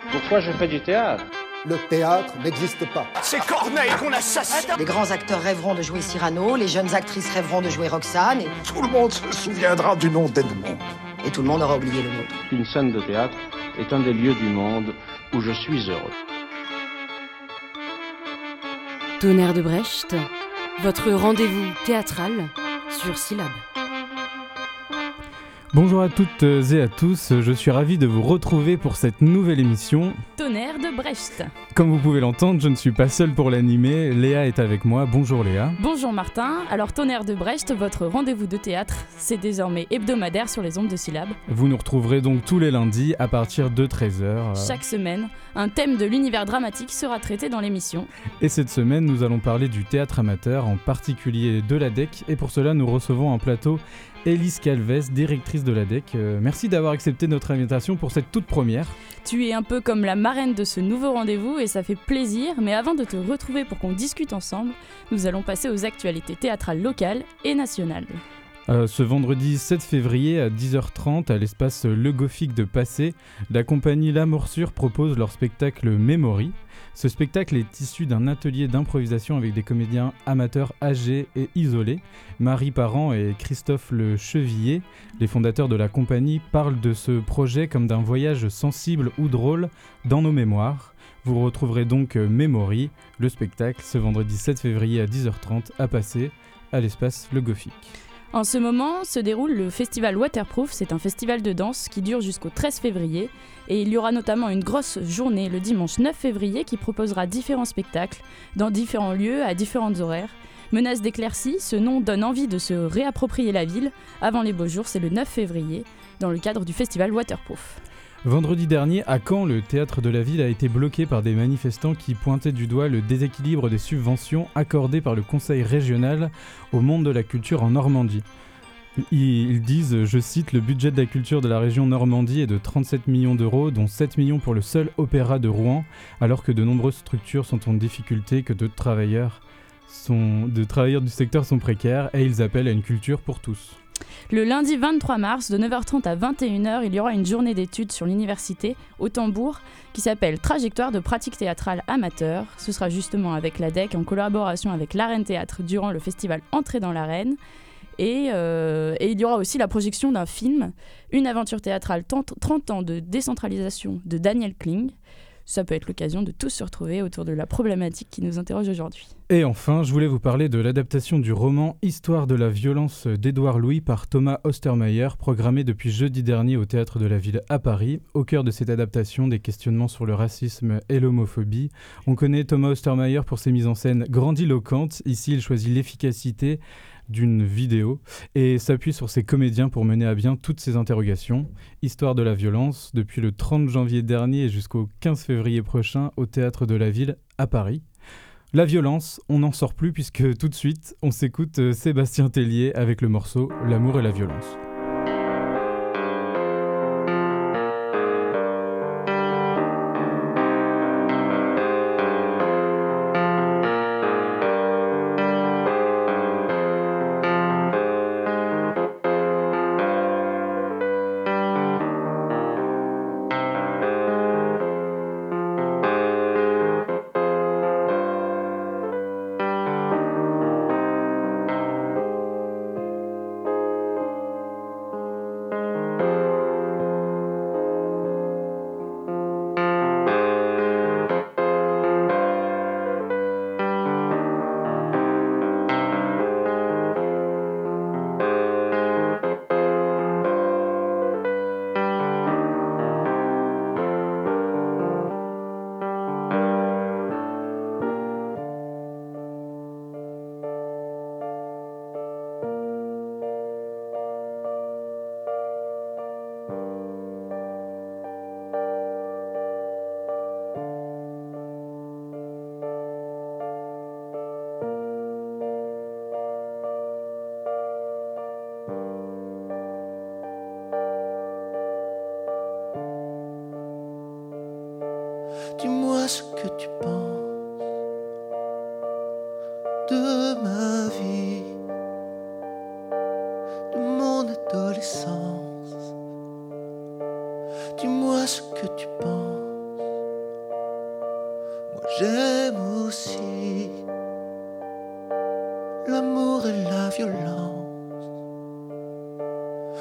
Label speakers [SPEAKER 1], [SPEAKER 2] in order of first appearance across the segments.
[SPEAKER 1] Pourquoi je fais du théâtre?
[SPEAKER 2] Le théâtre n'existe pas.
[SPEAKER 3] C'est Corneille qu'on assassine.
[SPEAKER 4] Les grands acteurs rêveront de jouer Cyrano, les jeunes actrices rêveront de jouer Roxane,
[SPEAKER 2] Tout le monde se souviendra du nom d'Edmond.
[SPEAKER 4] et tout le monde aura oublié le nôtre.
[SPEAKER 1] Une scène de théâtre est un des lieux du monde où je suis heureux.
[SPEAKER 5] Tonnerre de Brecht, votre rendez-vous théâtral sur Syllab.
[SPEAKER 6] Bonjour à toutes et à tous, je suis ravi de vous retrouver pour cette nouvelle émission.
[SPEAKER 7] Tonnerre de Brecht.
[SPEAKER 6] Comme vous pouvez l'entendre, je ne suis pas seul pour l'animer, Léa est avec moi. Bonjour Léa.
[SPEAKER 7] Bonjour Martin. Alors Tonnerre de Brecht, votre rendez-vous de théâtre, c'est désormais hebdomadaire sur les ondes de Syllab.
[SPEAKER 6] Vous nous retrouverez donc tous les lundis à partir de 13h.
[SPEAKER 7] Chaque semaine, un thème de l'univers dramatique sera traité dans l'émission.
[SPEAKER 6] Et cette semaine, nous allons parler du théâtre amateur, en particulier de l'ADEC. Et pour cela, nous recevons en plateau Élise Calves, directrice de l'ADEC. Merci d'avoir accepté notre invitation pour cette toute première.
[SPEAKER 7] Tu es un peu comme la marraine de ce nouveau rendez-vous et ça fait plaisir, mais avant de te retrouver pour qu'on discute ensemble, nous allons passer aux actualités théâtrales locales et nationales.
[SPEAKER 6] Ce vendredi 7 février à 10h30 à l'espace Le Gothique de Passé, la compagnie La Morsure propose leur spectacle Memory. Ce spectacle est issu d'un atelier d'improvisation avec des comédiens amateurs âgés et isolés. Marie Parent et Christophe Le Chevillier, les fondateurs de la compagnie, parlent de ce projet comme d'un voyage sensible ou drôle dans nos mémoires. Vous retrouverez donc Memory, le spectacle, ce vendredi 7 février à 10h30 à Passé, à l'espace Le Gothique.
[SPEAKER 7] En ce moment se déroule le festival Waterproof, c'est un festival de danse qui dure jusqu'au 13 février et il y aura notamment une grosse journée le dimanche 9 février qui proposera différents spectacles dans différents lieux à différentes horaires. Menace d'éclaircie, ce nom donne envie de se réapproprier la ville. Avant les beaux jours, c'est le 9 février dans le cadre du festival Waterproof.
[SPEAKER 6] Vendredi dernier, à Caen, le théâtre de la ville a été bloqué par des manifestants qui pointaient du doigt le déséquilibre des subventions accordées par le conseil régional au monde de la culture en Normandie. Ils disent, je cite, le budget de la culture de la région Normandie est de 37 millions d'euros, dont 7 millions pour le seul opéra de Rouen, alors que de nombreuses structures sont en difficulté, que d'autres travailleurs du secteur sont précaires et ils appellent à une culture pour tous.
[SPEAKER 7] Le lundi 23 mars, de 9h30 à 21h, il y aura une journée d'études sur l'université, au Tambour, qui s'appelle Trajectoire de pratique théâtrale amateur. Ce sera justement avec l'ADEC, en collaboration avec l'Arène Théâtre, durant le festival Entrée dans l'Arène. Et il y aura aussi la projection d'un film, Une aventure théâtrale 30 ans de décentralisation de Daniel Kling. Ça peut être l'occasion de tous se retrouver autour de la problématique qui nous interroge aujourd'hui.
[SPEAKER 6] Et enfin, je voulais vous parler de l'adaptation du roman Histoire de la violence d'Édouard Louis par Thomas Ostermayer, programmé depuis jeudi dernier au Théâtre de la Ville à Paris. Au cœur de cette adaptation, des questionnements sur le racisme et l'homophobie. On connaît Thomas Ostermayer pour ses mises en scène grandiloquentes. Ici, il choisit l'efficacité d'une vidéo et s'appuie sur ses comédiens pour mener à bien toutes ces interrogations. Histoire de la violence, depuis le 30 janvier dernier et jusqu'au 15 février prochain au Théâtre de la Ville à Paris. La violence, on n'en sort plus puisque tout de suite, on s'écoute Sébastien Tellier avec le morceau « L'amour et la violence ».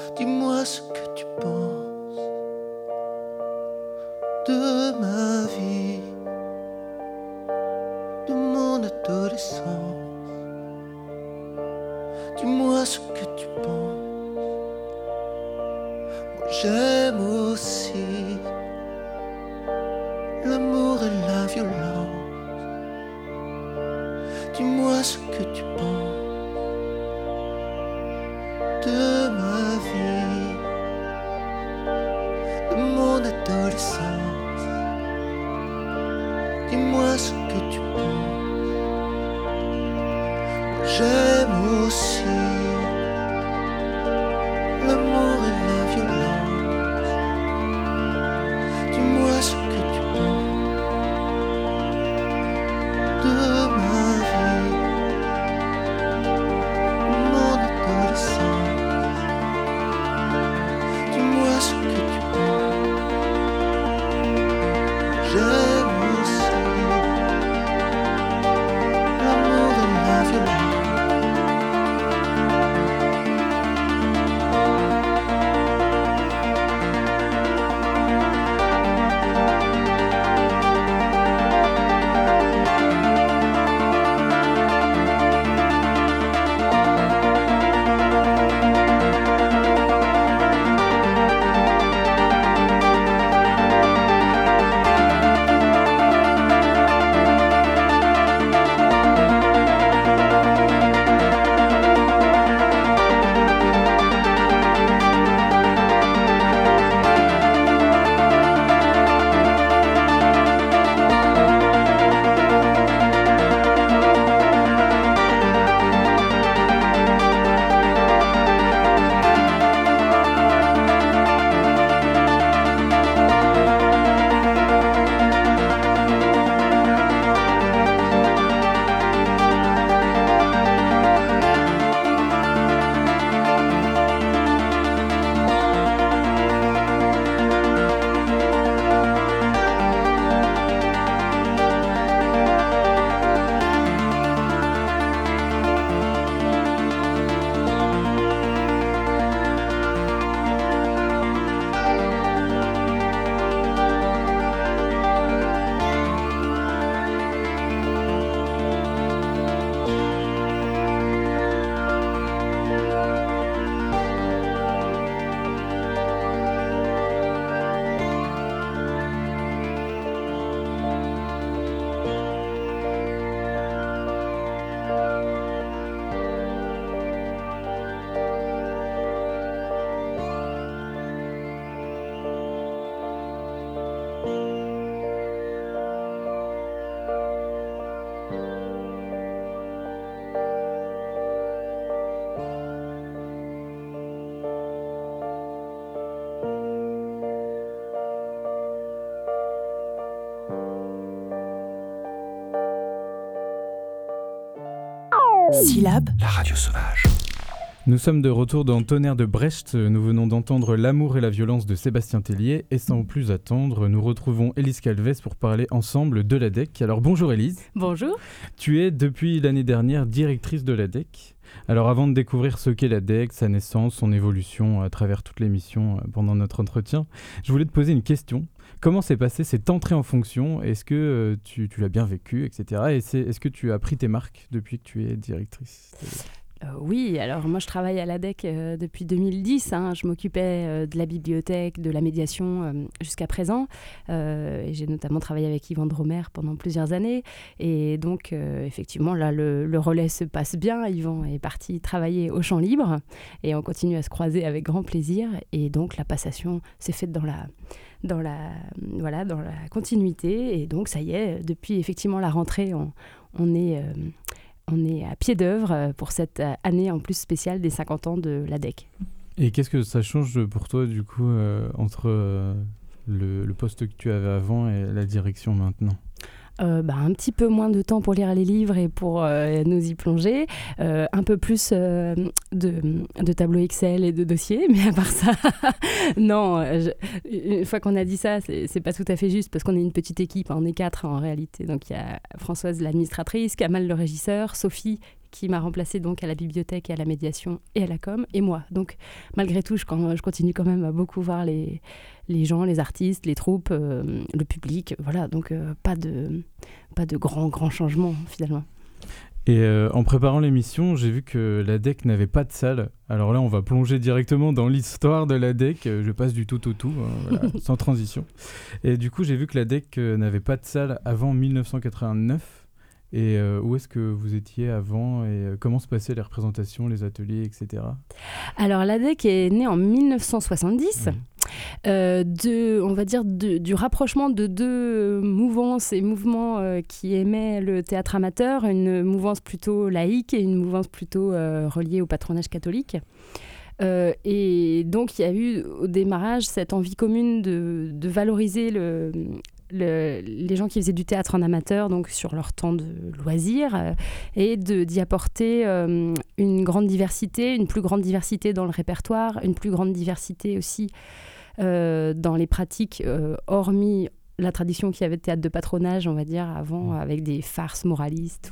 [SPEAKER 8] Dis-moi ce que tu penses de ma vie, de mon adolescence. Dis-moi ce que tu penses. Moi j'aime aussi l'amour et la violence. Dis-moi ce que tu penses de ma vie, de mon adolescence. Dis-moi ce que tu penses. Moi j'aime aussi l'amour et la violence. Dis-moi ce que tu penses de ma vie, mon adolescence. Dis-moi ce que tu penses. J'aime aussi l'amour et la violence.
[SPEAKER 9] Syllabe,
[SPEAKER 2] la radio sauvage.
[SPEAKER 6] Nous sommes de retour dans Tonnerre de Brecht. Nous venons d'entendre L'amour et la violence de Sébastien Tellier. Et sans plus attendre, nous retrouvons Élise Calvez pour parler ensemble de l'ADEC. Alors bonjour Élise.
[SPEAKER 7] Bonjour.
[SPEAKER 6] Tu es depuis l'année dernière directrice de l'ADEC. Alors avant de découvrir ce qu'est l'ADEC, sa naissance, son évolution à travers toute l'émission pendant notre entretien, je voulais te poser une question. Comment s'est passée cette entrée en fonction ? Est-ce que tu l'as bien vécu, etc. Et est-ce que tu as pris tes marques depuis que tu es directrice ?
[SPEAKER 9] Oui, alors moi je travaille à l'ADEC depuis 2010. Je m'occupais de la bibliothèque, de la médiation jusqu'à présent. Et j'ai notamment travaillé avec Yvan Dromer pendant plusieurs années. Et donc effectivement là le relais se passe bien. Yvan est parti travailler au Champ Libre et on continue à se croiser avec grand plaisir. Et donc la passation s'est faite dans la continuité. Et donc ça y est, depuis effectivement la rentrée, on est à pied d'œuvre pour cette année en plus spéciale des 50 ans de l'ADEC.
[SPEAKER 6] Et qu'est-ce que ça change pour toi, du coup, entre le poste que tu avais avant et la direction maintenant ?
[SPEAKER 9] Un petit peu moins de temps pour lire les livres et pour nous y plonger, un peu plus de tableaux Excel et de dossiers, mais à part ça, non, une fois qu'on a dit ça, c'est pas tout à fait juste parce qu'on est une petite équipe, on est 4 en réalité, donc il y a Françoise l'administratrice, Kamal le régisseur, Sophie qui m'a remplacée donc à la bibliothèque, à la médiation et à la com, et moi. Donc malgré tout, je continue quand même à beaucoup voir les gens, les artistes, les troupes, le public. Voilà, donc pas de grands changements finalement.
[SPEAKER 6] Et en préparant l'émission, j'ai vu que l'ADEC n'avait pas de salle. Alors là, on va plonger directement dans l'histoire de l'ADEC. Je passe du tout au tout, voilà, sans transition. Et du coup, j'ai vu que l'ADEC n'avait pas de salle avant 1989. Et où est-ce que vous étiez avant et comment se passaient les représentations, les ateliers, etc.
[SPEAKER 9] Alors l'ADEC est née en 1970. On va dire du rapprochement de deux mouvances et mouvements qui aimaient le théâtre amateur, une mouvance plutôt laïque et une mouvance plutôt reliée au patronage catholique. Et donc il y a eu au démarrage cette envie commune de valoriser les gens qui faisaient du théâtre en amateur, donc sur leur temps de loisir, et d'y apporter une grande diversité, une plus grande diversité dans le répertoire, une plus grande diversité aussi dans les pratiques, hormis la tradition qu'il y avait de théâtre de patronage, on va dire, avant, avec des farces moralistes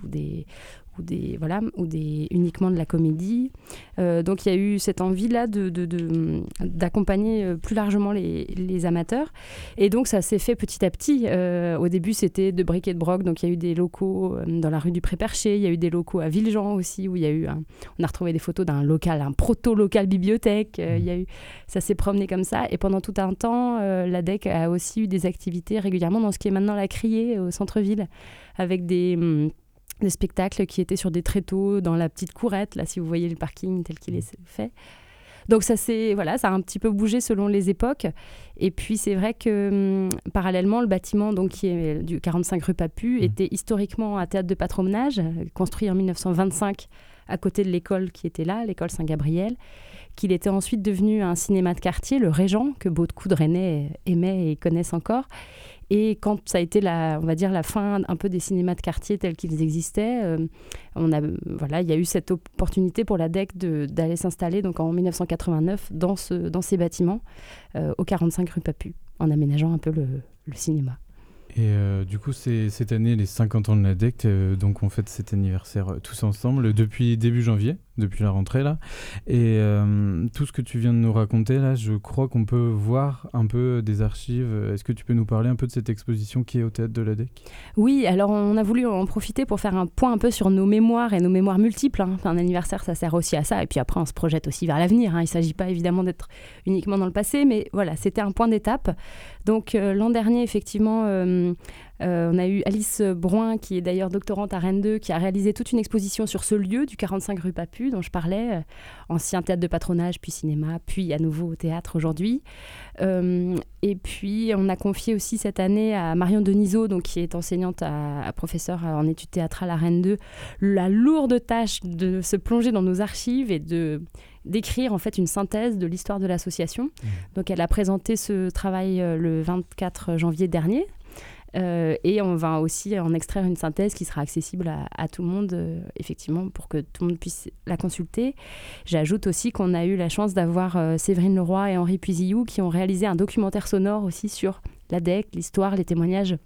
[SPEAKER 9] ou uniquement de la comédie. Donc il y a eu cette envie-là d'accompagner plus largement les amateurs. Et donc ça s'est fait petit à petit. Au début, c'était de bric et de broc. Donc il y a eu des locaux dans la rue du Pré-Perché. Il y a eu des locaux à Villejean aussi, où il y a eu on a retrouvé des photos d'un local, un proto-local bibliothèque. Ça s'est promené comme ça. Et pendant tout un temps, l'ADEC a aussi eu des activités régulièrement dans ce qui est maintenant la Criée, au centre-ville, avec des spectacles qui étaient sur des tréteaux dans la petite courette, là, si vous voyez le parking tel qu'il est fait. Donc ça a un petit peu bougé selon les époques. Et puis c'est vrai que parallèlement, le bâtiment donc, qui est du 45 rue Papu était historiquement un théâtre de patronage, construit en 1925 à côté de l'école qui était là, l'école Saint-Gabriel, qu'il était ensuite devenu un cinéma de quartier, le Régent, que beaucoup de Rennais aimaient et connaissent encore. Et quand ça a été la fin un peu des cinémas de quartier tels qu'ils existaient, il y a eu cette opportunité pour l'ADEC d'aller s'installer donc en 1989 dans ces bâtiments au 45 rue Papu, en aménageant un peu le cinéma.
[SPEAKER 6] Et du coup, c'est cette année les 50 ans de l'ADEC, donc on fête cet anniversaire tous ensemble depuis début janvier, depuis la rentrée là. Et tout ce que tu viens de nous raconter là, je crois qu'on peut voir un peu des archives. Est-ce que tu peux nous parler un peu de cette exposition qui est au théâtre de l'ADEC ?
[SPEAKER 9] Oui, alors on a voulu en profiter pour faire un point un peu sur nos mémoires et nos mémoires multiples. Un anniversaire, ça sert aussi à ça. Et puis après, on se projette aussi vers l'avenir. Il ne s'agit pas évidemment d'être uniquement dans le passé, mais voilà, c'était un point d'étape. Donc l'an dernier, effectivement, on a eu Alice Bruin, qui est d'ailleurs doctorante à Rennes 2, qui a réalisé toute une exposition sur ce lieu du 45 rue Papu, dont je parlais, ancien théâtre de patronage, puis cinéma, puis à nouveau au théâtre aujourd'hui. Et puis, on a confié aussi cette année à Marion Denisot, donc, qui est enseignante à professeure en études théâtrales à Rennes 2, la lourde tâche de se plonger dans nos archives et d'écrire en fait une synthèse de l'histoire de l'association. Donc elle a présenté ce travail le 24 janvier dernier. Et on va aussi en extraire une synthèse qui sera accessible à tout le monde, effectivement, pour que tout le monde puisse la consulter. J'ajoute aussi qu'on a eu la chance d'avoir Séverine Leroy et Henri Puisillou qui ont réalisé un documentaire sonore aussi sur l'ADEC, l'histoire, les témoignages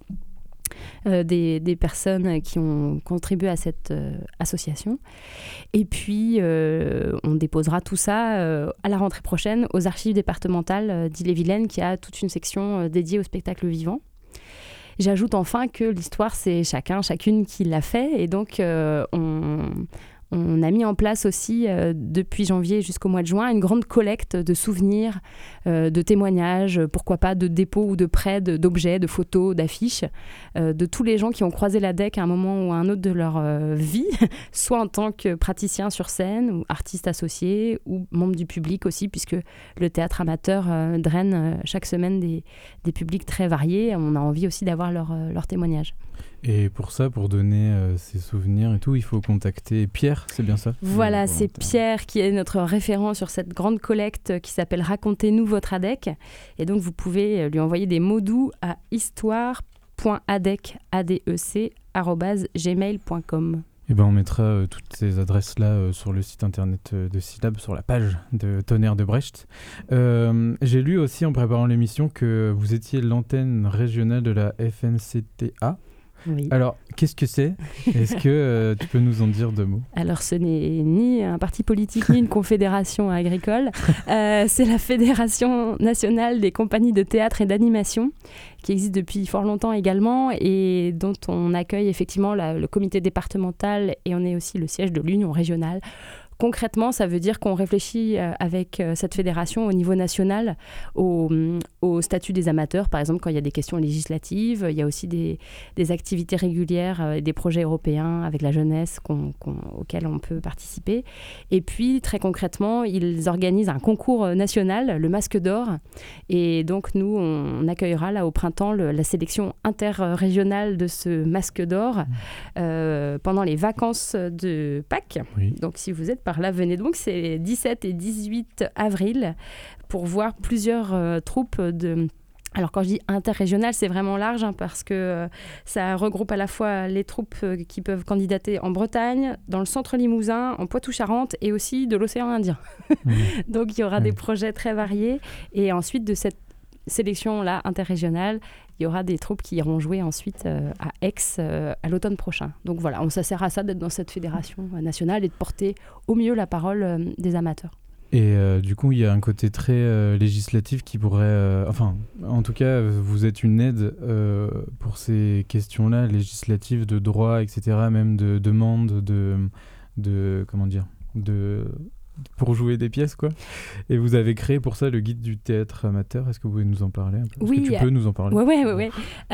[SPEAKER 9] des personnes qui ont contribué à cette association. Et puis, on déposera tout ça à la rentrée prochaine aux archives départementales d'Ille-et-Vilaine, qui a toute une section dédiée au spectacle vivant. J'ajoute enfin que l'histoire, c'est chacune qui l'a fait. Et donc, on a mis en place aussi, depuis janvier jusqu'au mois de juin, une grande collecte de souvenirs, de témoignages, pourquoi pas de dépôts ou de prêts d'objets, de photos, d'affiches, de tous les gens qui ont croisé l'ADEC à un moment ou à un autre de leur vie, soit en tant que praticiens sur scène, ou artistes associés, ou membres du public aussi, puisque le théâtre amateur draine chaque semaine des publics très variés. On a envie aussi d'avoir leur témoignage.
[SPEAKER 6] Et pour ça, pour donner ces souvenirs et tout, il faut contacter Pierre, c'est bien ça ?
[SPEAKER 9] Voilà, c'est Pierre qui est notre référent sur cette grande collecte qui s'appelle « Racontez-nous votre ADEC ». Et donc, vous pouvez lui envoyer des mots doux à histoire.adec@gmail.com.
[SPEAKER 6] Et ben on mettra toutes ces adresses-là sur le site internet de Silab, sur la page de Tonnerre de Brecht. J'ai lu aussi en préparant l'émission que vous étiez l'antenne régionale de la FNCTA.
[SPEAKER 9] Oui.
[SPEAKER 6] Alors, qu'est-ce que c'est ? Est-ce que tu peux nous en dire 2 mots ?
[SPEAKER 9] Alors, ce n'est ni un parti politique, ni une confédération agricole. C'est la Fédération nationale des compagnies de théâtre et d'animation, qui existe depuis fort longtemps également, et dont on accueille effectivement le comité départemental, et on est aussi le siège de l'Union régionale. Concrètement, ça veut dire qu'on réfléchit avec cette fédération au niveau national au statut des amateurs. Par exemple, quand il y a des questions législatives, il y a aussi des activités régulières, des projets européens avec la jeunesse auxquels on peut participer. Et puis, très concrètement, ils organisent un concours national, le Masque d'Or. Et donc, nous, on accueillera là au printemps la sélection interrégionale de ce Masque d'Or pendant les vacances de Pâques.
[SPEAKER 6] Oui.
[SPEAKER 9] Donc, si vous êtes par là, venez donc, c'est 17 et 18 avril pour voir plusieurs troupes de... Alors quand je dis interrégional, c'est vraiment large parce que ça regroupe à la fois les troupes qui peuvent candidater en Bretagne, dans le centre Limousin, en Poitou-Charentes et aussi de l'océan Indien. Donc il y aura des projets très variés et ensuite de cette sélection-là interrégionale, il y aura des troupes qui iront jouer ensuite à Aix à l'automne prochain. Donc voilà, ça sert à ça d'être dans cette fédération nationale et de porter au mieux la parole des amateurs.
[SPEAKER 6] Et du coup, il y a un côté très législatif qui pourrait... en tout cas, vous êtes une aide pour ces questions-là, législatives, de droit, etc., même de demande, pour jouer des pièces, quoi. Et vous avez créé pour ça le guide du théâtre amateur. Est-ce que vous pouvez nous en parler un peu ?
[SPEAKER 9] Oui.
[SPEAKER 6] Est-ce que tu peux nous en parler ?
[SPEAKER 9] Oui.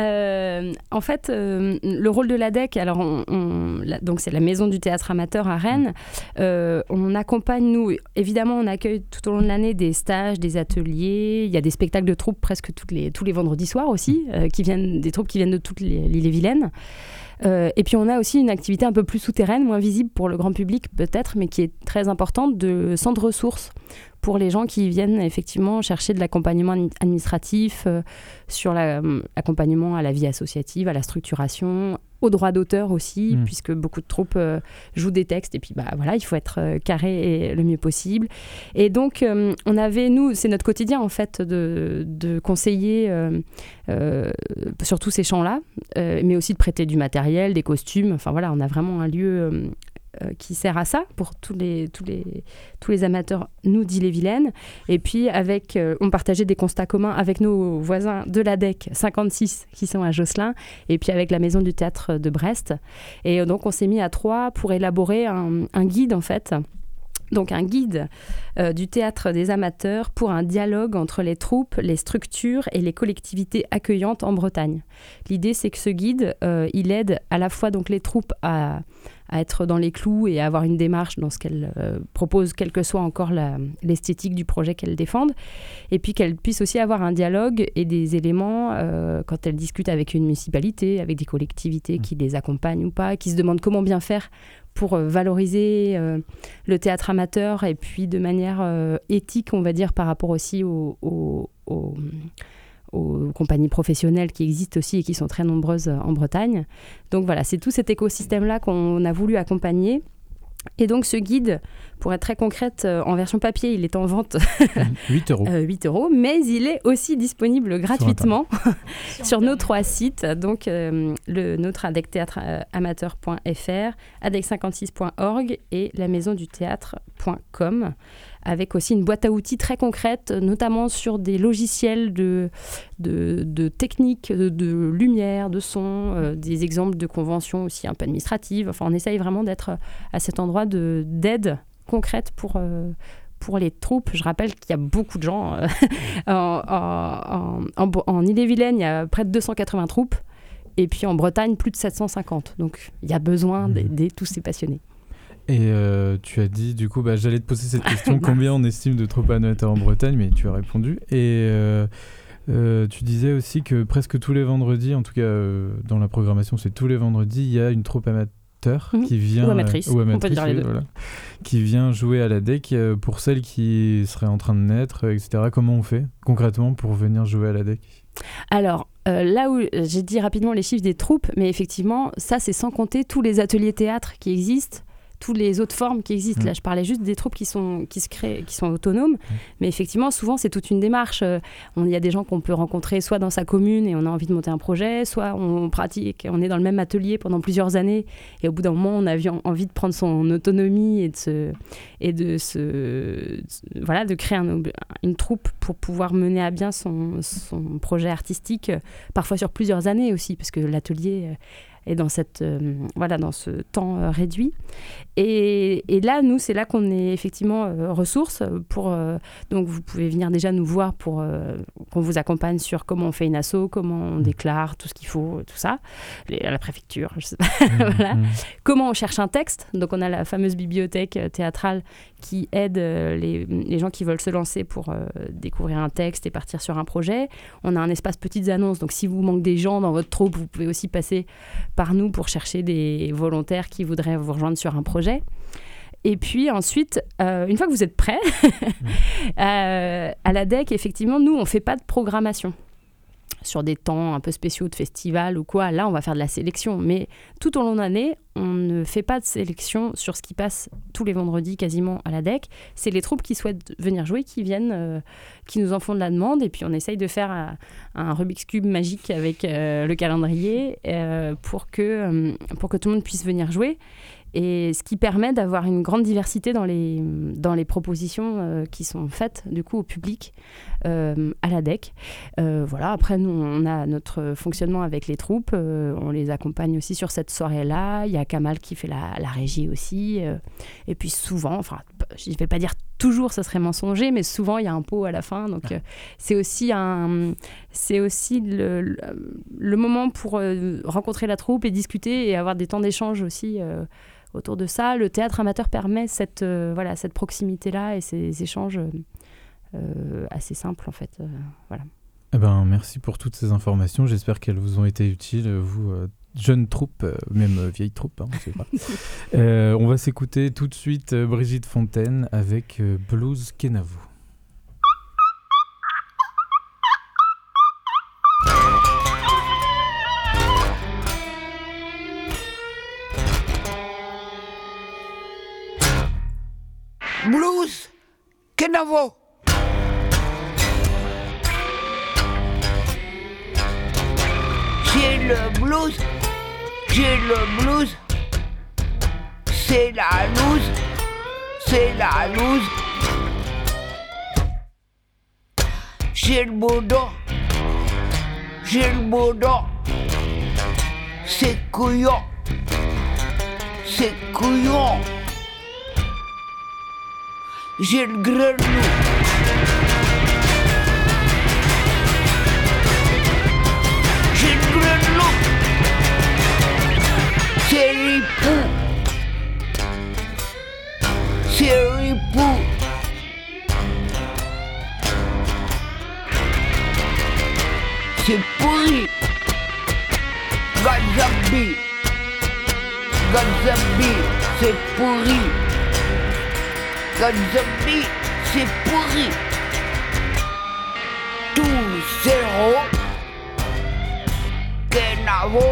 [SPEAKER 9] En fait, le rôle de l'ADEC, alors donc c'est la maison du théâtre amateur à Rennes. On accompagne, nous, évidemment, on accueille tout au long de l'année des stages, des ateliers. Il y a des spectacles de troupes presque tous les vendredis soirs aussi, des troupes qui viennent de toute l'île-et-Vilaine. Et puis on a aussi une activité un peu plus souterraine, moins visible pour le grand public peut-être, mais qui est très importante, de centre ressources pour les gens qui viennent effectivement chercher de l'accompagnement administratif, sur l'accompagnement à la vie associative, à la structuration, au droit d'auteur aussi, puisque beaucoup de troupes jouent des textes et puis voilà, il faut être carré le mieux possible. Et donc on avait, nous, c'est notre quotidien en fait de conseiller sur tous ces champs-là, mais aussi de prêter du matériel, des costumes. Enfin voilà, on a vraiment un lieu qui sert à ça pour tous les amateurs, nous, d'Ille-et-Vilaine. Et puis, on partageait des constats communs avec nos voisins de l'ADEC 56 qui sont à Josselin, et puis avec la Maison du Théâtre de Brest. Et donc, on s'est mis à 3 pour élaborer un guide, en fait. Donc, un guide du théâtre des amateurs pour un dialogue entre les troupes, les structures et les collectivités accueillantes en Bretagne. L'idée, c'est que ce guide, il aide à la fois donc, les troupes à être dans les clous et à avoir une démarche dans ce qu'elles proposent, quelle que soit encore l'esthétique du projet qu'elles défendent, et puis qu'elles puissent aussi avoir un dialogue et des éléments quand elles discutent avec une municipalité, avec des collectivités qui les accompagnent ou pas, qui se demandent comment bien faire pour valoriser le théâtre amateur et puis de manière éthique, on va dire, par rapport aussi aux compagnies professionnelles qui existent aussi et qui sont très nombreuses en Bretagne. Donc voilà, c'est tout cet écosystème-là qu'on a voulu accompagner. Et donc ce guide, pour être très concrète, en version papier, il est en vente
[SPEAKER 6] 8 €.
[SPEAKER 9] 8 €, mais il est aussi disponible gratuitement sur nos 3 sites, donc notre adecthéâtreamateur.fr, adec56.org et la maisondutheatre.com, avec aussi une boîte à outils très concrète, notamment sur des logiciels de techniques, de lumière, de son, des exemples de conventions aussi un peu administratives. Enfin, on essaye vraiment d'être à cet endroit d'aide concrète pour les troupes. Je rappelle qu'il y a beaucoup de gens. En Ille-et-Vilaine, il y a près de 280 troupes. Et puis en Bretagne, plus de 750. Donc, il y a besoin d'aider tous ces passionnés.
[SPEAKER 6] Et tu as dit, du coup, j'allais te poser cette question, combien on estime de troupes amateurs en Bretagne, mais tu as répondu. Et tu disais aussi que presque tous les vendredis, en tout cas dans la programmation, c'est tous les vendredis, il y a une troupe amateur qui vient...
[SPEAKER 9] Ou amatrice, on peut dire les deux.
[SPEAKER 6] Voilà, qui vient jouer à l'ADEC. Pour celles qui seraient en train de naître, etc., comment on fait concrètement pour venir jouer à l'ADEC ?
[SPEAKER 9] Alors, là où j'ai dit rapidement les chiffres des troupes, mais effectivement, ça, c'est sans compter tous les ateliers théâtre qui existent, toutes les autres formes qui existent. Là, je parlais juste des troupes qui se créent, qui sont autonomes, mais effectivement, souvent, c'est toute une démarche. Il y a des gens qu'on peut rencontrer soit dans sa commune et on a envie de monter un projet, soit on pratique, on est dans le même atelier pendant plusieurs années et au bout d'un moment, on a envie de prendre son autonomie et de créer une troupe pour pouvoir mener à bien son projet artistique, parfois sur plusieurs années aussi, parce que l'atelier est dans dans ce temps réduit. Et là, nous, c'est là qu'on est effectivement ressources. Donc, vous pouvez venir déjà nous voir pour qu'on vous accompagne sur comment on fait une asso, comment on déclare, tout ce qu'il faut, tout ça. À la préfecture, je sais pas. Voilà. Comment on cherche un texte. Donc, on a la fameuse bibliothèque théâtrale qui aide les gens qui veulent se lancer pour découvrir un texte et partir sur un projet. On a un espace petites annonces. Donc, si vous manque des gens dans votre troupe, vous pouvez aussi passer par nous pour chercher des volontaires qui voudraient vous rejoindre sur un projet. Et puis ensuite, une fois que vous êtes prêts, à la DEC, effectivement, nous, on ne fait pas de programmation sur des temps un peu spéciaux de festival ou quoi. Là, on va faire de la sélection. Mais tout au long de l'année, on ne fait pas de sélection sur ce qui passe tous les vendredis quasiment à la DEC. C'est les troupes qui souhaitent venir jouer, qui viennent, qui nous en font de la demande. Et puis, on essaye de faire un Rubik's Cube magique avec le calendrier pour que tout le monde puisse venir jouer. Et ce qui permet d'avoir une grande diversité dans les propositions qui sont faites du coup au public à la DEC. Voilà. Après, nous, on a notre fonctionnement avec les troupes. On les accompagne aussi sur cette soirée-là. Il y a Kamal qui fait la régie aussi. Et puis souvent, enfin, je ne vais pas dire toujours, ça serait mensonger, mais souvent, il y a un pot à la fin. Donc, c'est aussi le moment pour rencontrer la troupe et discuter et avoir des temps d'échange aussi autour de ça. Le théâtre amateur permet cette proximité-là et ces échanges assez simples, en fait. Voilà.
[SPEAKER 6] Eh ben, merci pour toutes ces informations. J'espère qu'elles vous ont été utiles, vous, jeunes troupes, même vieilles troupes, on ne sait pas. On va s'écouter tout de suite Brigitte Fontaine avec Blues Kenavo.
[SPEAKER 3] Blues Kenavo. J'ai le blues, c'est la loose, j'ai le boudon, c'est couillon, j'ai le grelou. C'est ripou. C'est pourri. Gazabi, c'est pourri. Gazabi, c'est pourri. Tout zéro. Kenavo.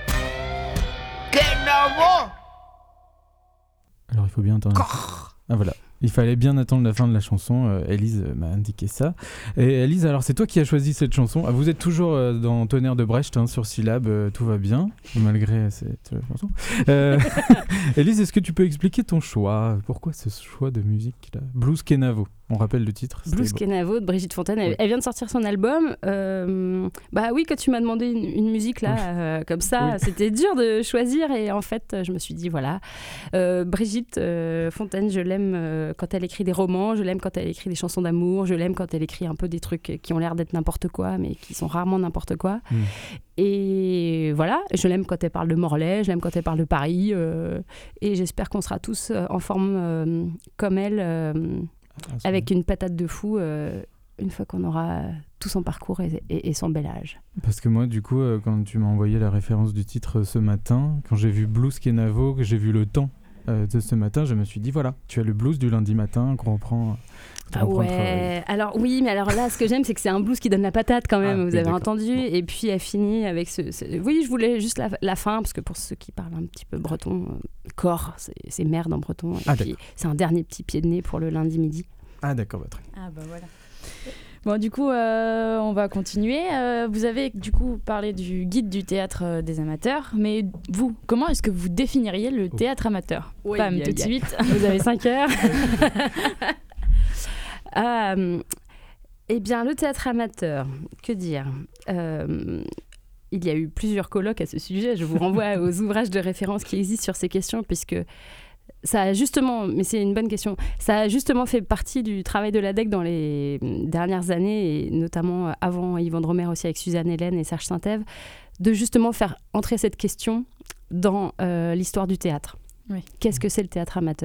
[SPEAKER 6] Alors il faut bien attendre. Ah voilà. Il fallait bien attendre la fin de la chanson. Élise m'a indiqué ça. Et Élise, alors c'est toi qui as choisi cette chanson. Ah, vous êtes toujours dans Tonnerre de Brecht sur Syllab. Tout va bien malgré cette chanson. Élise, est-ce que tu peux expliquer ton choix? Pourquoi ce choix de musique là? Blues Kenavo. On rappelle le titre.
[SPEAKER 9] Blues Kenavo de Brigitte Fontaine. Elle vient de sortir son album. Bah oui, quand tu m'as demandé une musique là, comme ça, c'était dur de choisir. Et en fait, je me suis dit, voilà, Brigitte Fontaine, je l'aime quand elle écrit des romans, je l'aime quand elle écrit des chansons d'amour, je l'aime quand elle écrit un peu des trucs qui ont l'air d'être n'importe quoi, mais qui sont rarement n'importe quoi. Et voilà, je l'aime quand elle parle de Morlaix, je l'aime quand elle parle de Paris. Et j'espère qu'on sera tous en forme comme elle. Avec une patate de fou, une fois qu'on aura tout son parcours et son bel âge.
[SPEAKER 6] Parce que moi, du coup, quand tu m'as envoyé la référence du titre ce matin, quand j'ai vu Blues Kenavo, que j'ai vu le temps de ce matin, je me suis dit, voilà, tu as le blues du lundi matin qu'on reprend On prend
[SPEAKER 9] Ouais, alors oui, mais alors là, ce que j'aime, c'est que c'est un blues qui donne la patate quand même, vous avez
[SPEAKER 6] d'accord.
[SPEAKER 9] entendu.
[SPEAKER 6] Bon.
[SPEAKER 9] Et puis elle finit avec Oui, je voulais juste la fin, parce que pour ceux qui parlent un petit peu breton, corps, c'est merde en breton. Et puis, c'est un dernier petit pied de nez pour le lundi midi.
[SPEAKER 6] Ah d'accord, très bien.
[SPEAKER 7] Ah bah voilà. Bon, du coup, on va continuer. Vous avez du coup parlé du guide du théâtre des amateurs, mais vous, comment est-ce que vous définiriez le théâtre amateur? Pam, tout de suite.
[SPEAKER 9] Vous avez 5 heures. Eh bien, le théâtre amateur, que dire il y a eu plusieurs colloques à ce sujet. Je vous renvoie aux ouvrages de référence qui existent sur ces questions, puisque ça a justement, mais c'est une bonne question, ça a justement fait partie du travail de l'ADEC dans les dernières années, et notamment avant Yvan Dromer aussi avec Suzanne Hélène et Serge Saint-Ève, de justement faire entrer cette question dans l'histoire du théâtre.
[SPEAKER 7] Oui.
[SPEAKER 9] Qu'est-ce que c'est le théâtre amateur ?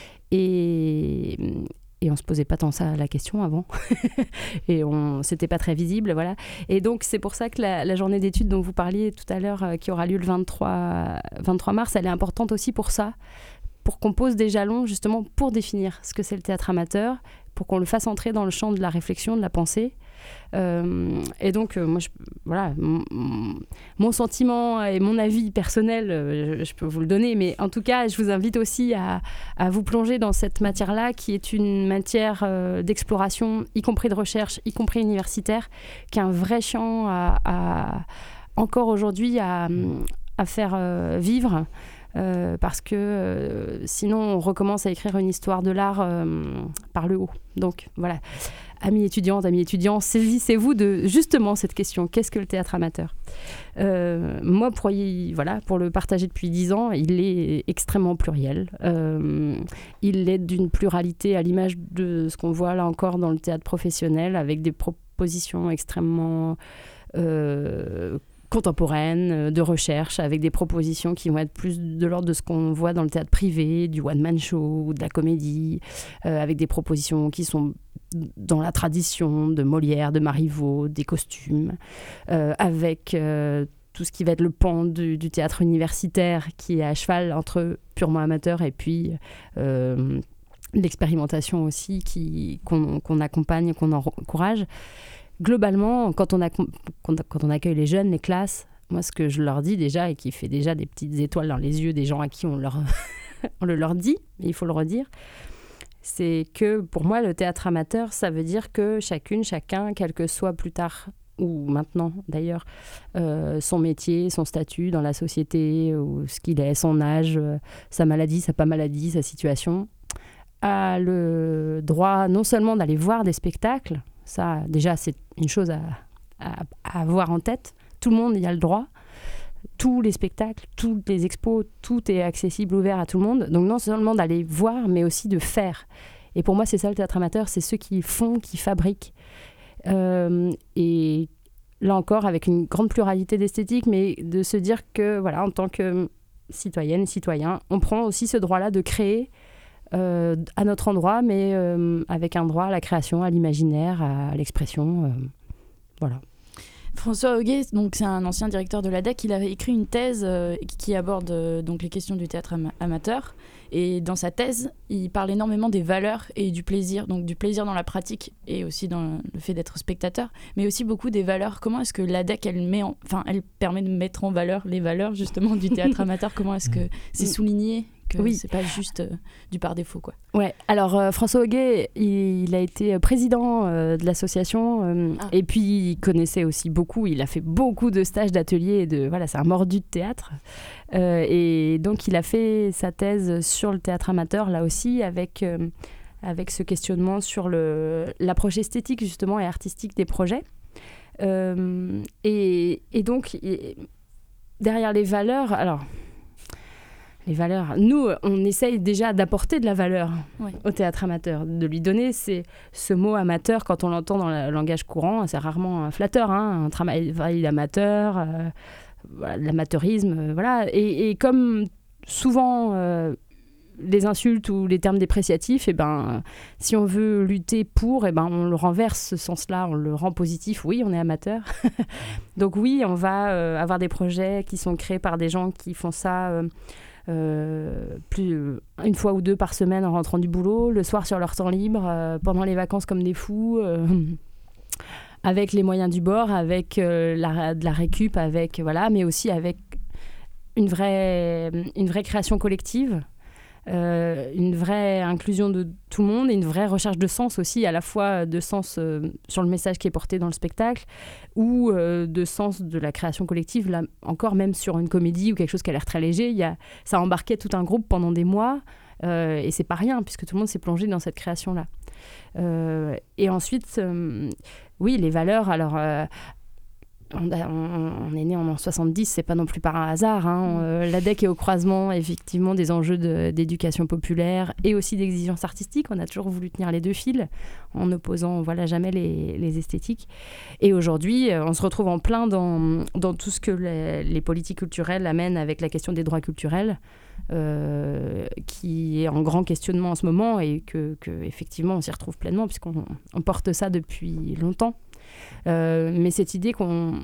[SPEAKER 9] Et on ne se posait pas tant ça la question avant. Et c'était pas très visible, voilà. Et donc, c'est pour ça que la journée d'études dont vous parliez tout à l'heure, qui aura lieu le 23 mars, elle est importante aussi pour ça, pour qu'on pose des jalons, justement, pour définir ce que c'est le théâtre amateur, pour qu'on le fasse entrer dans le champ de la réflexion, de la pensée. Et donc, moi, voilà, mon sentiment et mon avis personnel, je peux vous le donner, mais en tout cas, je vous invite aussi à vous plonger dans cette matière-là, qui est une matière d'exploration, y compris de recherche, y compris universitaire, qui est un vrai champ encore aujourd'hui à faire vivre. Parce que sinon on recommence à écrire une histoire de l'art par le haut. Donc voilà, amis étudiantes, amis étudiants, saisissez-vous de justement cette question, qu'est-ce que le théâtre amateur ? Moi, pour le partager depuis 10 ans, il est extrêmement pluriel. Il est d'une pluralité à l'image de ce qu'on voit là encore dans le théâtre professionnel, avec des propositions extrêmement contemporaine, de recherche, avec des propositions qui vont être plus de l'ordre de ce qu'on voit dans le théâtre privé, du one-man show, de la comédie, avec des propositions qui sont dans la tradition de Molière, de Marivaux, des costumes, avec tout ce qui va être le pan du théâtre universitaire, qui est à cheval entre purement amateur et puis l'expérimentation aussi qu'on accompagne et qu'on encourage. Globalement, quand on accueille les jeunes, les classes, moi, ce que je leur dis déjà, et qui fait déjà des petites étoiles dans les yeux des gens à qui on le leur dit, mais il faut le redire, c'est que pour moi, le théâtre amateur, ça veut dire que chacune, chacun, quel que soit plus tard ou maintenant d'ailleurs, son métier, son statut dans la société, ou ce qu'il est, son âge, sa maladie, sa pas maladie, sa situation, a le droit non seulement d'aller voir des spectacles. Ça, déjà, c'est une chose à avoir en tête. Tout le monde y a le droit. Tous les spectacles, toutes les expos, tout est accessible, ouvert à tout le monde. Donc, non seulement d'aller voir, mais aussi de faire. Et pour moi, c'est ça le théâtre amateur, c'est ceux qui font, qui fabriquent. Et là encore, avec une grande pluralité d'esthétiques, mais de se dire que, voilà, en tant que citoyenne et citoyen, on prend aussi ce droit-là de créer à notre endroit, mais avec un droit à la création, à l'imaginaire, à l'expression. Voilà.
[SPEAKER 7] François Hoguet, donc c'est un ancien directeur de l'ADEC, il avait écrit une thèse qui aborde donc les questions du théâtre amateur. Et dans sa thèse, il parle énormément des valeurs et du plaisir, donc du plaisir dans la pratique et aussi dans le fait d'être spectateur, mais aussi beaucoup des valeurs. Comment est-ce que l'ADEC, elle permet de mettre en valeur les valeurs justement du théâtre amateur? Comment est-ce que c'est souligné que c'est pas juste du par défaut, quoi. Ouais. Alors François Hoguet, il a été président de l'association et puis il connaissait aussi beaucoup. Il a fait beaucoup de stages, d'ateliers. C'est un mordu de théâtre. Et donc il a fait sa thèse sur le théâtre amateur là aussi avec ce questionnement sur l'approche esthétique justement et artistique des projets. Et donc derrière les valeurs, alors. Les valeurs. Nous, on essaye déjà d'apporter de la valeur au théâtre amateur, de lui donner ce mot amateur, quand on l'entend dans le langage courant, c'est rarement flatteur, un travail amateur, de l'amateurisme, voilà. Et comme souvent les insultes ou les termes dépréciatifs, si on veut lutter pour, on le renverse ce sens-là, on le rend positif. Oui, on est amateur. Donc oui, on va avoir des projets qui sont créés par des gens qui font ça
[SPEAKER 9] une fois ou deux par semaine en rentrant du boulot, le soir sur leur temps libre, pendant les vacances comme des fous, avec les moyens du bord, avec de la récup, mais aussi avec une vraie création collective. Une vraie inclusion de tout le monde et une vraie recherche de sens aussi, à la fois de sens sur le message qui est porté dans le spectacle ou de sens de la création collective, là encore même sur une comédie ou quelque chose qui a l'air très léger. Ça embarquait tout un groupe pendant des mois et c'est pas rien puisque tout le monde s'est plongé dans cette création-là. Et ensuite, oui, les valeurs, alors... On est né en 70, c'est pas non plus par un hasard. L'ADEC est au croisement effectivement des enjeux d'éducation populaire et aussi d'exigence artistique. On a toujours voulu tenir les deux fils en opposant jamais les esthétiques. Et aujourd'hui, on se retrouve en plein dans tout ce que les politiques culturelles amènent avec la question des droits culturels, qui est en grand questionnement en ce moment et que effectivement on s'y retrouve pleinement puisqu'on porte ça depuis longtemps. Mais cette idée comment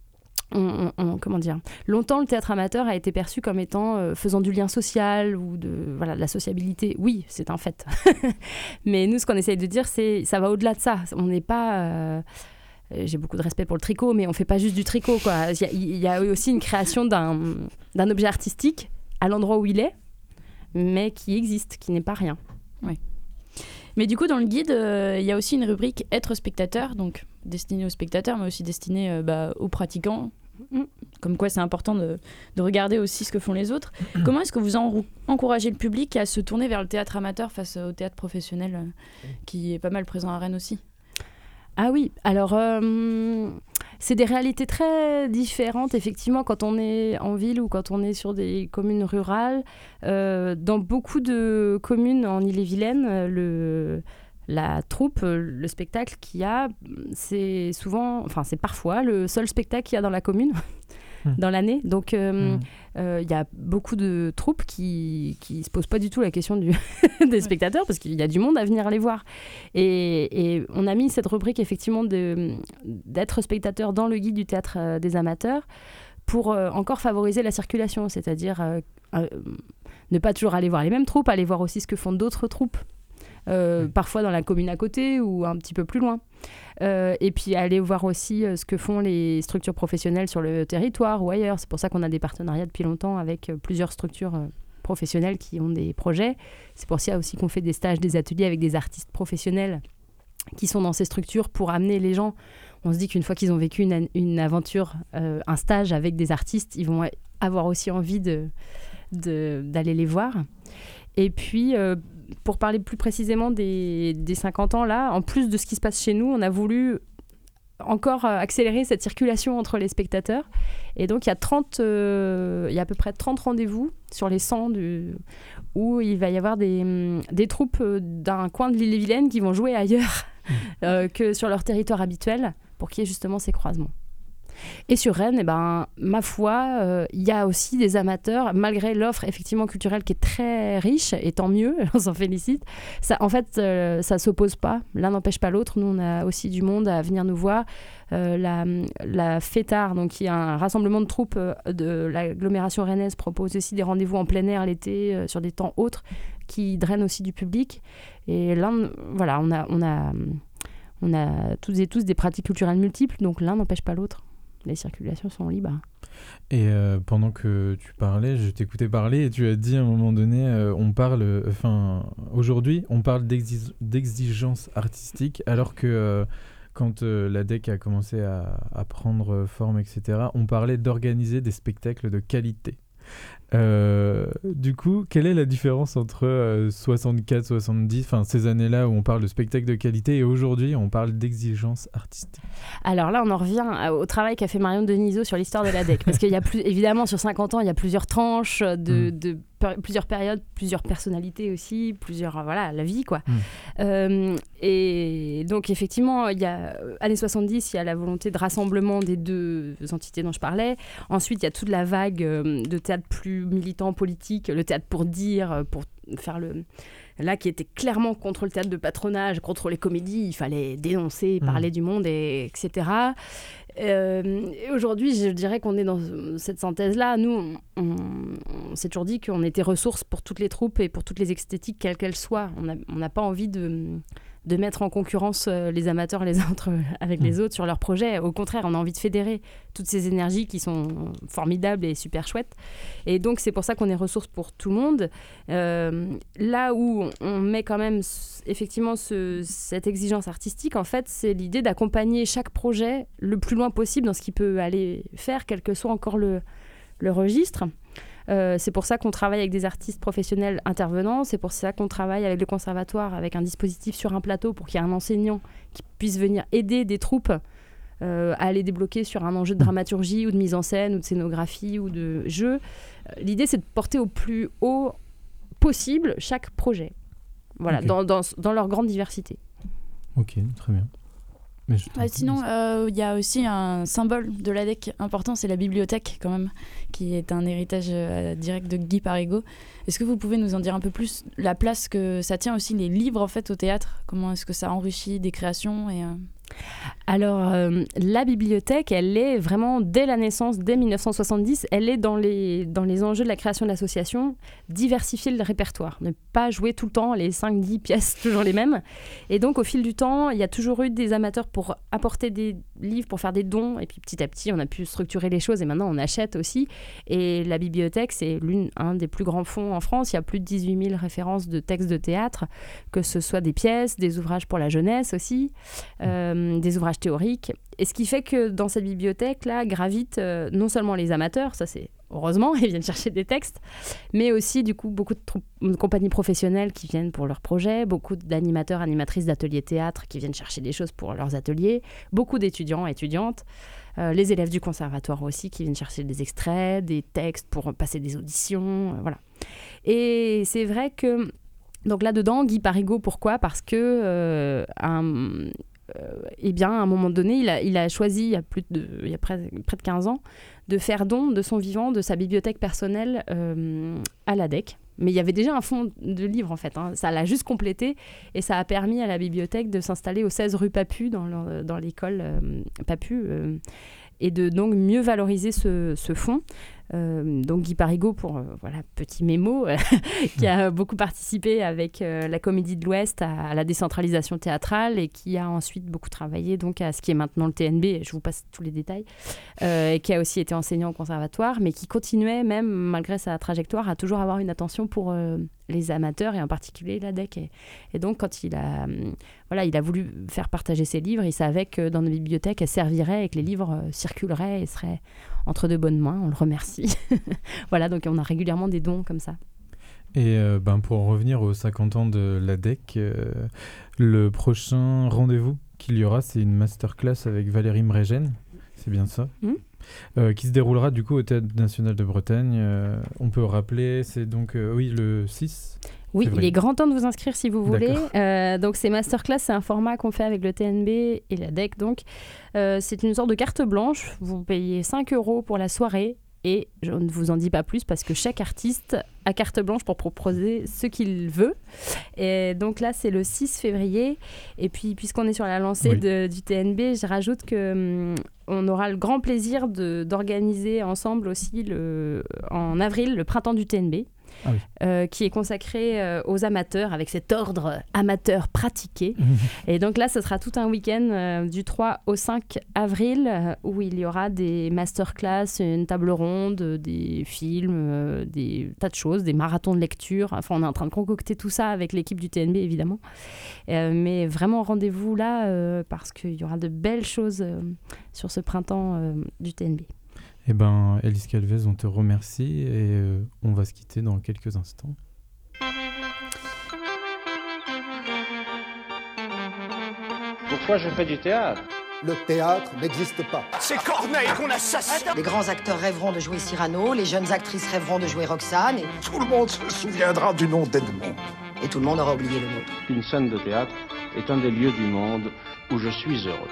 [SPEAKER 9] dire, longtemps le théâtre amateur a été perçu comme étant faisant du lien social ou de la sociabilité. Oui, c'est un fait. Mais nous, ce qu'on essaye de dire, ça va au-delà de ça. On n'est pas... j'ai beaucoup de respect pour le tricot, mais on ne fait pas juste du tricot, quoi. Il y a aussi une création d'un objet artistique à l'endroit où il est, mais qui existe, qui n'est pas rien.
[SPEAKER 7] Oui. Mais du coup, dans le guide, il y a aussi une rubrique « Être spectateur », donc destinée aux spectateurs, mais aussi destinée aux pratiquants. Comme quoi, c'est important de regarder aussi ce que font les autres. Comment est-ce que vous encouragez le public à se tourner vers le théâtre amateur face au théâtre professionnel, qui est pas mal présent à Rennes aussi ?
[SPEAKER 9] Ah oui, alors c'est des réalités très différentes effectivement quand on est en ville ou quand on est sur des communes rurales. Dans beaucoup de communes en Ille-et-Vilaine, la troupe, le spectacle qu'il y a, c'est parfois le seul spectacle qu'il y a dans la commune. Dans l'année. Donc, il y a beaucoup de troupes qui ne se posent pas du tout la question des spectateurs parce qu'il y a du monde à venir les voir. Et on a mis cette rubrique, effectivement, d'être spectateur dans le guide du théâtre des amateurs pour encore favoriser la circulation, c'est-à-dire ne pas toujours aller voir les mêmes troupes, aller voir aussi ce que font d'autres troupes. Parfois dans la commune à côté ou un petit peu plus loin. Et puis aller voir aussi ce que font les structures professionnelles sur le territoire ou ailleurs. C'est pour ça qu'on a des partenariats depuis longtemps avec plusieurs structures professionnelles qui ont des projets. C'est pour ça aussi qu'on fait des stages, des ateliers avec des artistes professionnels qui sont dans ces structures pour amener les gens. On se dit qu'une fois qu'ils ont vécu une aventure, un stage avec des artistes, ils vont avoir aussi envie d'aller les voir. Et puis... pour parler plus précisément des 50 ans, là, en plus de ce qui se passe chez nous, on a voulu encore accélérer cette circulation entre les spectateurs. Et donc, il y a à peu près 30 rendez-vous sur les 100 où il va y avoir des troupes d'un coin de l'Ille-et-Vilaine qui vont jouer ailleurs que sur leur territoire habituel pour qu'il y ait justement ces croisements. Et sur Rennes, ma foi, il y a aussi des amateurs, malgré l'offre effectivement culturelle qui est très riche, et tant mieux, on s'en félicite. Ça s'oppose pas, l'un n'empêche pas l'autre. Nous, on a aussi du monde à venir nous voir. La Fêtard, donc qui est un rassemblement de troupes de l'agglomération rennaise, propose aussi des rendez-vous en plein air l'été sur des temps autres qui drainent aussi du public. Et là, voilà, on a toutes et tous des pratiques culturelles multiples, donc l'un n'empêche pas l'autre. Les circulations sont libres.
[SPEAKER 6] Et pendant que tu parlais, je t'écoutais parler et tu as dit à un moment donné, aujourd'hui, on parle d'exigence artistique, alors que quand l'ADEC a commencé à prendre forme, etc., on parlait d'organiser des spectacles de qualité. Du coup, quelle est la différence entre 64, 70, ces années-là où on parle de spectacle de qualité et aujourd'hui on parle d'exigence artistique?
[SPEAKER 9] Alors là, on en revient au travail qu'a fait Marion Denisot sur l'histoire de l'ADEC, parce qu'il y a évidemment sur 50 ans, il y a plusieurs tranches plusieurs périodes, plusieurs personnalités aussi, la vie quoi. Et donc effectivement, il y a années 70, il y a la volonté de rassemblement des deux entités dont je parlais. Ensuite, il y a toute la vague de théâtre plus militant politique, le théâtre pour dire, pour faire là qui était clairement contre le théâtre de patronage, contre les comédies, il fallait dénoncer, parler du monde, etc. Et aujourd'hui, je dirais qu'on est dans cette synthèse-là. Nous, on s'est toujours dit qu'on était ressource pour toutes les troupes et pour toutes les esthétiques, quelles qu'elles soient. On n'a pas envie de mettre en concurrence les amateurs les uns avec les autres sur leurs projets. Au contraire, on a envie de fédérer toutes ces énergies qui sont formidables et super chouettes. Et donc, c'est pour ça qu'on est ressource pour tout le monde. Là où on met quand même effectivement cette exigence artistique, en fait, c'est l'idée d'accompagner chaque projet le plus loin possible dans ce qu'il peut aller faire, quel que soit encore le registre. C'est pour ça qu'on travaille avec des artistes professionnels intervenants, c'est pour ça qu'on travaille avec le conservatoire, avec un dispositif sur un plateau pour qu'il y ait un enseignant qui puisse venir aider des troupes à aller débloquer sur un enjeu de dramaturgie ou de mise en scène ou de scénographie ou de jeu. L'idée, c'est de porter au plus haut possible chaque projet, voilà, dans leur grande diversité.
[SPEAKER 6] Ok, très bien.
[SPEAKER 7] Sinon, il y a aussi un symbole de l'ADEC important, c'est la bibliothèque quand même, qui est un héritage direct de Guy Parigot. Est-ce que vous pouvez nous en dire un peu plus, la place que ça tient aussi les livres en fait au théâtre? Comment est-ce que ça enrichit des créations et
[SPEAKER 9] Alors, la bibliothèque, elle est vraiment, dès la naissance, dès 1970, elle est dans les enjeux de la création de l'association, diversifier le répertoire, ne pas jouer tout le temps les 5-10 pièces toujours les mêmes. Et donc, au fil du temps, il y a toujours eu des amateurs pour apporter des livres, pour faire des dons, et puis petit à petit, on a pu structurer les choses, et maintenant, on achète aussi. Et la bibliothèque, c'est un des plus grands fonds en France, il y a plus de 18 000 références de textes de théâtre, que ce soit des pièces, des ouvrages pour la jeunesse aussi, des ouvrages théoriques. Et ce qui fait que dans cette bibliothèque-là gravitent non seulement les amateurs, ça c'est heureusement, ils viennent chercher des textes, mais aussi du coup beaucoup de compagnies professionnelles qui viennent pour leurs projets, beaucoup d'animateurs, animatrices d'ateliers théâtre qui viennent chercher des choses pour leurs ateliers, beaucoup d'étudiants et étudiantes, les élèves du conservatoire aussi qui viennent chercher des extraits, des textes pour passer des auditions, voilà. Et c'est vrai que, donc là-dedans, Guy Parigot, pourquoi ? Parce que eh bien, à un moment donné, il a choisi, il y a près de 15 ans, de faire don de son vivant, de sa bibliothèque personnelle à l'ADEC. Mais il y avait déjà un fonds de livres, en fait. Hein. Ça l'a juste complété et ça a permis à la bibliothèque de s'installer au 16 rue Papu, dans l'école Papu, et de donc mieux valoriser ce fonds. Donc Guy Parigot, pour petit mémo, qui a beaucoup participé avec la Comédie de l'Ouest à la décentralisation théâtrale et qui a ensuite beaucoup travaillé donc à ce qui est maintenant le TNB, je vous passe tous les détails, et qui a aussi été enseignant au conservatoire, mais qui continuait, même malgré sa trajectoire, à toujours avoir une attention pour les amateurs et en particulier l'ADEC. Et donc quand il a voulu faire partager ses livres, il savait que dans nos bibliothèques, elles serviraient et que les livres circuleraient et seraient entre de bonnes mains. On le remercie. Voilà, donc on a régulièrement des dons comme ça.
[SPEAKER 6] Et pour en revenir aux 50 ans de l'ADEC, le prochain rendez-vous qu'il y aura, c'est une masterclass avec Valérie Mregen, c'est bien ça, qui se déroulera du coup au Théâtre National de Bretagne. On peut rappeler, c'est donc le 6
[SPEAKER 9] Oui, il est grand temps de vous inscrire si vous voulez. Donc ces masterclass, c'est un format qu'on fait avec le TNB et l'ADEC. Donc c'est une sorte de carte blanche. Vous payez 5 € pour la soirée. Et je ne vous en dis pas plus parce que chaque artiste a carte blanche pour proposer ce qu'il veut. Et donc là, c'est le 6 février. Et puis, puisqu'on est sur la lancée du TNB, je rajoute qu'on aura le grand plaisir d'organiser ensemble aussi en avril le printemps du TNB. Qui est consacré aux amateurs avec cet ordre amateur pratiqué. Et donc là, ce sera tout un week-end du 3 au 5 avril où il y aura des masterclass, une table ronde, des films, des tas de choses, des marathons de lecture. Enfin, on est en train de concocter tout ça avec l'équipe du TNB, évidemment. Mais vraiment, rendez-vous là parce qu'il y aura de belles choses sur ce printemps du TNB.
[SPEAKER 6] Eh Élise Calvez, on te remercie et on va se quitter dans quelques instants.
[SPEAKER 1] Pourquoi je fais du théâtre ?
[SPEAKER 2] Le théâtre n'existe pas.
[SPEAKER 3] C'est Corneille qu'on assassine.
[SPEAKER 4] Les grands acteurs rêveront de jouer Cyrano, les jeunes actrices rêveront de jouer Roxane, et
[SPEAKER 2] Tout le monde se souviendra du nom d'Edmond.
[SPEAKER 4] tout le monde aura oublié le nôtre.
[SPEAKER 1] Une scène de théâtre est un des lieux du monde où je suis heureux.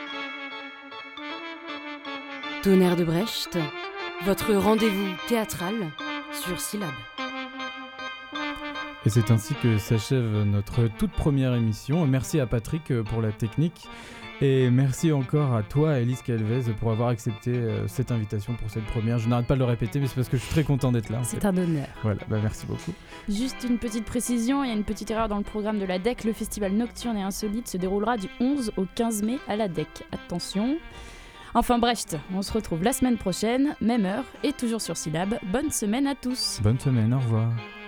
[SPEAKER 5] Tonnerre de Brecht, votre rendez-vous théâtral sur Syllab.
[SPEAKER 6] Et c'est ainsi que s'achève notre toute première émission. Merci à Patrick pour la technique. Et merci encore à toi, Élise Calvez, pour avoir accepté cette invitation pour cette première. Je n'arrête pas de le répéter, mais c'est parce que je suis très content d'être là.
[SPEAKER 9] C'est un honneur.
[SPEAKER 6] Voilà, merci beaucoup.
[SPEAKER 7] Juste une petite précision, il y a une petite erreur dans le programme de la DEC. Le festival Nocturne et Insolite se déroulera du 11 au 15 mai à la DEC. Attention. Enfin Brecht, on se retrouve la semaine prochaine, même heure et toujours sur Syllab. Bonne semaine à tous.
[SPEAKER 6] Bonne semaine, au revoir.